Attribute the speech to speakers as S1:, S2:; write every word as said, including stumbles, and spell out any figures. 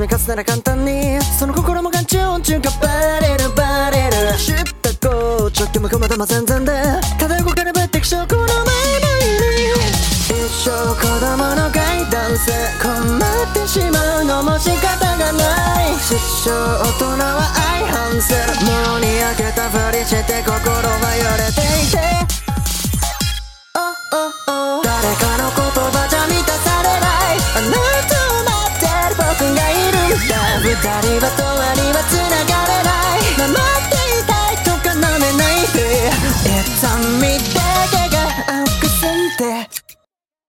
S1: めかすなら簡単にその心も眼中中がバレるバレる知ったこうちょっともこまだま全然でただ動かれば適当この前のように一生子供のガイダンス困ってしまうのも仕方がない失笑大人は相反するもうにやけたふりして心はよれていて誰かの言葉じゃ満たされないあなたを待ってる僕がいるんだ二人は